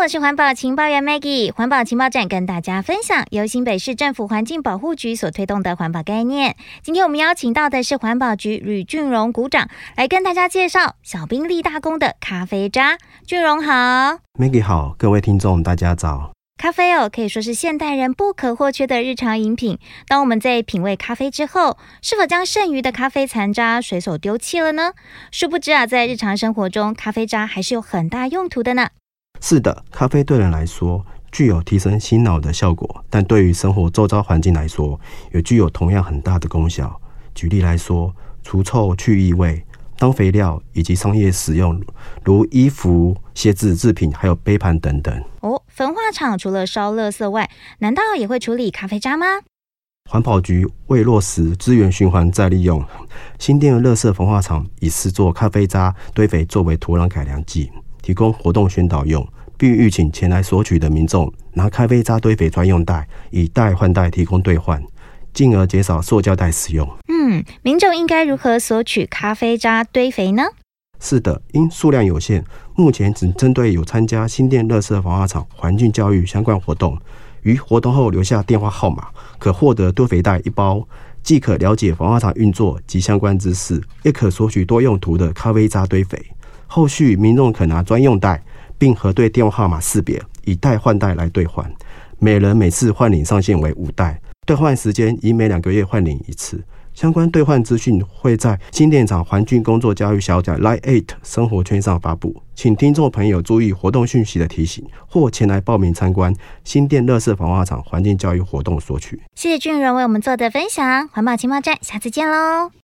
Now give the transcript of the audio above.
我是环保情报员 Maggie。环保情报站跟大家分享由新北市政府环境保护局所推动的环保概念。今天我们邀请到的是环保局吕俊荣股长来跟大家介绍小兵立大功的咖啡渣。俊荣好。 Maggie 好，各位听众大家早。 咖啡可以说是现代人不可或缺的日常饮品。当我们在品味咖啡之后，是否将剩余的咖啡残渣随手丢弃了呢？殊不知在日常生活中，咖啡渣还是有很大用途的呢。 是的，咖啡对人来说具有提升心脑的效果，但对于生活周遭环境来说，也具有同样很大的功效。举例来说，除臭去异味，当肥料以及商业使用，如衣服、鞋子制品，还有杯盘等等。 焚化厂除了烧垃圾外，难道也会处理咖啡渣吗？ 环保局为落实资源循环再利用，新店垃圾焚化厂以制作咖啡渣堆肥作为土壤改良剂，提供活动宣导用，并预请前来索取的民众拿咖啡渣堆肥专用袋，以袋换袋提供兑换，进而减少塑胶袋使用。 民众应该如何索取咖啡渣堆肥呢？ 是的，因数量有限，目前只针对有参加新店垃圾焚化厂环境教育相关活动，于活动后留下电话号码，可获得堆肥袋1包，既可了解焚化厂运作及相关知识，也可索取多用途的咖啡渣堆肥。后续民众可拿专用袋，并核对电话号码识别，以袋换袋来兑换。每人每次换领上限为5袋，兑换时间以每2个月换领一次。相关兑换资讯会在新店长环境工作教育小展 Line@ 生活圈上发布，请听众朋友注意活动讯息的提醒，或前来报名参观新店垃圾焚化厂环境教育活动索取。 谢谢俊荣为我们做的分享，环保情报站下次见喽。